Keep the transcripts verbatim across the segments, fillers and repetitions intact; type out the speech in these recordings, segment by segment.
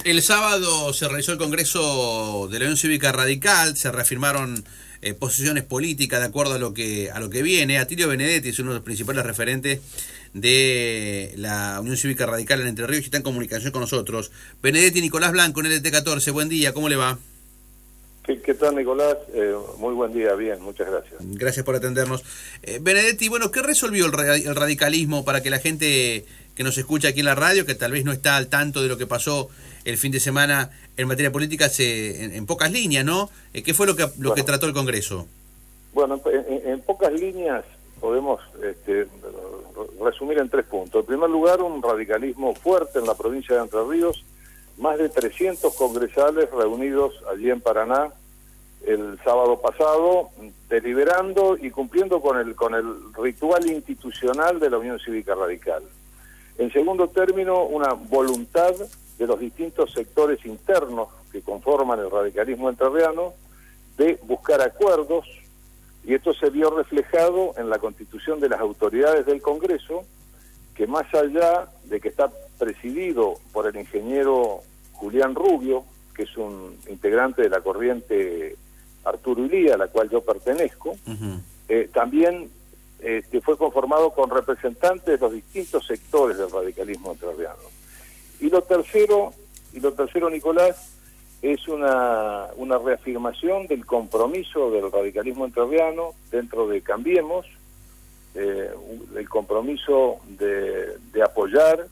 El sábado se realizó el Congreso de la Unión Cívica Radical, se reafirmaron eh, posiciones políticas de acuerdo a lo que a lo que viene. Atilio Benedetti es uno de los principales referentes de la Unión Cívica Radical en Entre Ríos y está en comunicación con nosotros. Benedetti, Nicolás Blanco, en L T catorce, buen día, ¿cómo le va? ¿Qué, qué tal, Nicolás? Eh, muy buen día, bien, muchas gracias. Gracias por atendernos. Eh, Benedetti, bueno, ¿qué resolvió el, ra el radicalismo para que la gente que nos escucha aquí en la radio, que tal vez no está al tanto de lo que pasó el fin de semana en materia política, se, en, en pocas líneas, ¿no? Eh, ¿Qué fue lo que lo bueno, que trató el Congreso? Bueno, en, en pocas líneas podemos este, resumir en tres puntos. En primer lugar, un radicalismo fuerte en la provincia de Entre Ríos, más de trescientos congresales reunidos allí en Paraná el sábado pasado, deliberando y cumpliendo con el con el ritual institucional de la Unión Cívica Radical. En segundo término, una voluntad de los distintos sectores internos que conforman el radicalismo entrerriano de buscar acuerdos, y esto se vio reflejado en la constitución de las autoridades del Congreso, que más allá de que está presidido por el ingeniero Julián Rubio, que es un integrante de la corriente Arturo Ilía, a la cual yo pertenezco, uh-huh. eh, también este, fue conformado con representantes de los distintos sectores del radicalismo entrerriano. Y lo tercero, y lo tercero, Nicolás, es una, una reafirmación del compromiso del radicalismo entrerriano dentro de Cambiemos, eh, el compromiso de, de apoyar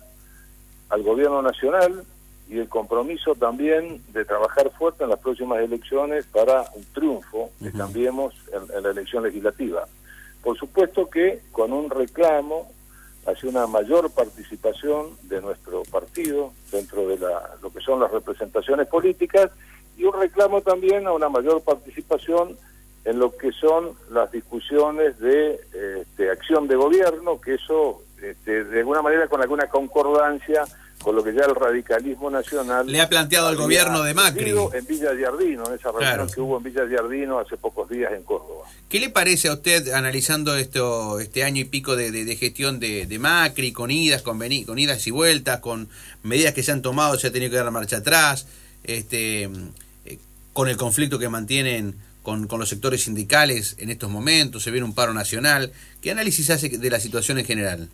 al gobierno nacional y el compromiso también de trabajar fuerte en las próximas elecciones para un triunfo de uh-huh. Cambiemos en, en la elección legislativa. Por supuesto que con un reclamo hacia una mayor participación de nuestro partido dentro de la, lo que son las representaciones políticas, y un reclamo también a una mayor participación en lo que son las discusiones de este, acción de gobierno, que eso este, de alguna manera con alguna concordancia con lo que ya el radicalismo nacional le ha planteado al gobierno de Macri en Villa Giardino, en esa reunión claro. que hubo en Villa Giardino hace pocos días en Córdoba. ¿Qué le parece a usted, analizando esto este año y pico de, de, de gestión de, de Macri, con idas, con, veni, con idas y vueltas, con medidas que se han tomado, se ha tenido que dar la marcha atrás, este, eh, con el conflicto que mantienen con, con los sectores sindicales en estos momentos, se viene un paro nacional? ¿Qué análisis hace de la situación en general?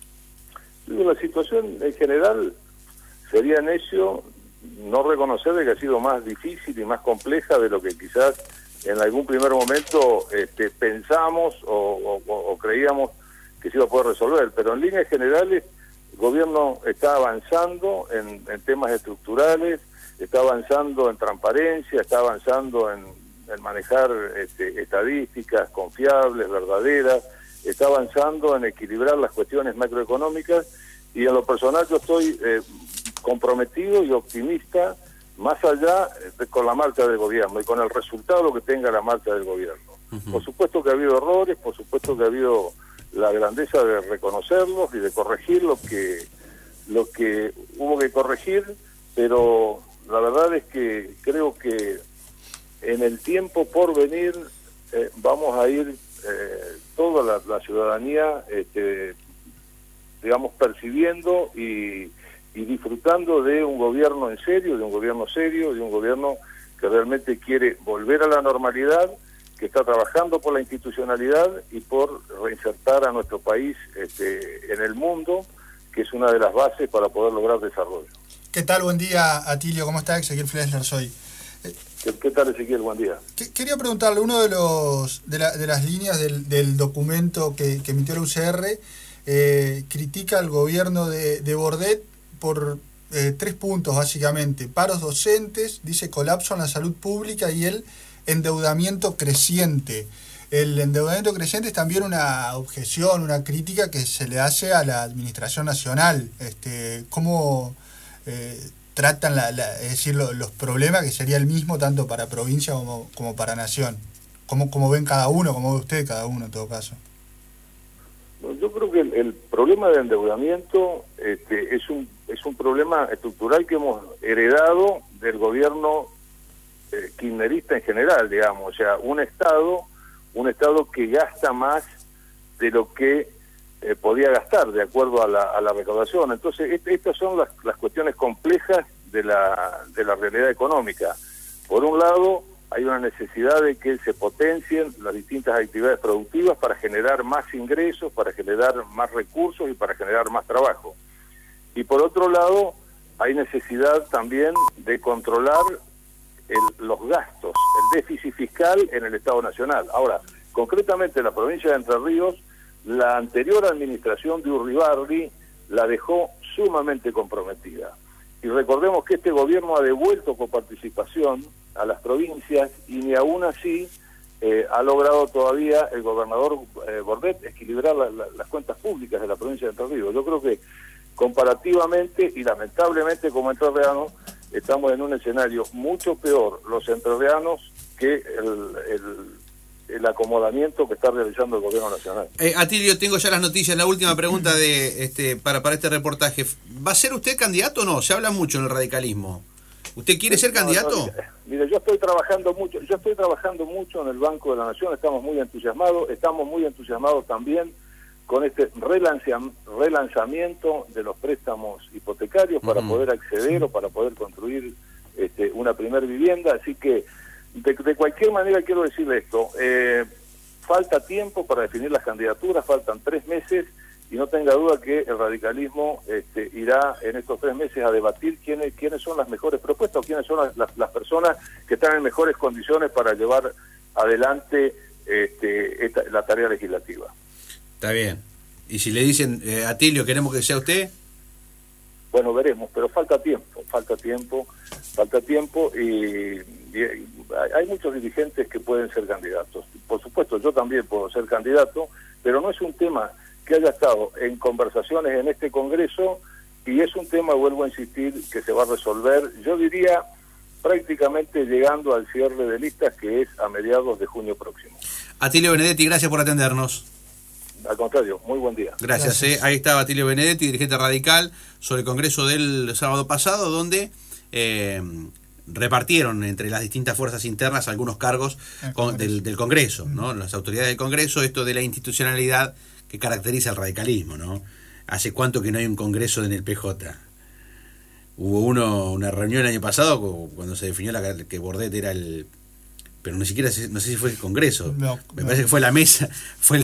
La situación en general sería necio no reconocer de que ha sido más difícil y más compleja de lo que quizás en algún primer momento este, pensamos o, o, o creíamos que se iba a poder resolver, pero en líneas generales el gobierno está avanzando en, en temas estructurales, está avanzando en transparencia, está avanzando en, en manejar este, estadísticas confiables, verdaderas, está avanzando en equilibrar las cuestiones macroeconómicas, y en lo personal yo estoy eh, comprometido y optimista más allá de, con la marcha del gobierno y con el resultado que tenga la marcha del gobierno. Uh-huh. Por supuesto que ha habido errores, por supuesto que ha habido la grandeza de reconocerlos y de corregir lo que lo que hubo que corregir, pero la verdad es que creo que en el tiempo por venir eh, vamos a ir eh, toda la, la ciudadanía este, digamos percibiendo y y disfrutando de un gobierno en serio, de un gobierno serio, de un gobierno que realmente quiere volver a la normalidad, que está trabajando por la institucionalidad y por reinsertar a nuestro país este, en el mundo, que es una de las bases para poder lograr desarrollo. ¿Qué tal? Buen día, Atilio. ¿Cómo está? Ezequiel Flesler soy. ¿Qué, ¿Qué tal, Ezequiel? Buen día. Quería preguntarle, uno de los de, la, de las líneas del, del documento que, que emitió la U C R eh, critica al gobierno de, de Bordet por eh, tres puntos básicamente: paros docentes, dice colapso en la salud pública y el endeudamiento creciente. El endeudamiento creciente es también una objeción, una crítica que se le hace a la administración nacional. Este, ¿Cómo eh, tratan la, la, es decir, lo, los problemas, que sería el mismo tanto para provincia como, como para nación? ¿Cómo, cómo ven cada uno, cómo ve usted cada uno en todo caso? Yo creo que el, el problema de endeudamiento este, es un es un problema estructural que hemos heredado del gobierno eh, kirchnerista en general, digamos, o sea, un Estado, un Estado que gasta más de lo que eh, podía gastar de acuerdo a la, a la recaudación. Entonces, este, estas son las, las cuestiones complejas de la, de la realidad económica. Por un lado, hay una necesidad de que se potencien las distintas actividades productivas para generar más ingresos, para generar más recursos y para generar más trabajo. Y por otro lado, hay necesidad también de controlar el, los gastos, el déficit fiscal en el Estado Nacional. Ahora, concretamente en la provincia de Entre Ríos, la anterior administración de Urribarri la dejó sumamente comprometida. Y recordemos que este gobierno ha devuelto coparticipación a las provincias y ni aún así eh, ha logrado todavía el gobernador eh, Bordet equilibrar la, la, las cuentas públicas de la provincia de Entre Ríos. Yo creo que comparativamente y lamentablemente como entrerrianos estamos en un escenario mucho peor los entrerrianos que el, el, el acomodamiento que está realizando el gobierno nacional. Eh, Atilio, tengo ya las noticias. La última pregunta de este para para este reportaje. ¿Va a ser usted candidato o no? Se habla mucho en el radicalismo. ¿Usted quiere ser candidato? No, no, mire, mire, yo estoy trabajando mucho, yo estoy trabajando mucho en el Banco de la Nación, estamos muy entusiasmados, estamos muy entusiasmados también con este relanzamiento de los préstamos hipotecarios para uh-huh. poder acceder o para poder construir este, una primer vivienda, así que de, de cualquier manera quiero decirle esto, eh, falta tiempo para definir las candidaturas, faltan tres meses, y no tenga duda que el radicalismo este, irá en estos tres meses a debatir quiénes quiénes son las mejores propuestas, o quiénes son las, las, las personas que están en mejores condiciones para llevar adelante este, esta, la tarea legislativa. Está bien. ¿Y si le dicen, eh, Atilio, queremos que sea usted? Bueno, veremos, pero falta tiempo, falta tiempo, falta tiempo y, y hay muchos dirigentes que pueden ser candidatos. Por supuesto, yo también puedo ser candidato, pero no es un tema que haya estado en conversaciones en este Congreso y es un tema, vuelvo a insistir, que se va a resolver, yo diría, prácticamente llegando al cierre de listas, que es a mediados de junio próximo. Atilio Benedetti, gracias por atendernos. Al contrario, muy buen día. Gracias. Gracias. Eh. Ahí estaba Atilio Benedetti, dirigente radical, sobre el Congreso del sábado pasado, donde eh, repartieron entre las distintas fuerzas internas algunos cargos con, del, del Congreso, ¿no? Las autoridades del Congreso, esto de la institucionalidad que caracteriza al radicalismo, ¿no? ¿Hace cuánto que no hay un Congreso en el P J? Hubo uno una reunión el año pasado cuando se definió la, que Bordet era el... Pero ni siquiera, no sé si fue el Congreso. No, Me no. parece que fue la mesa, fue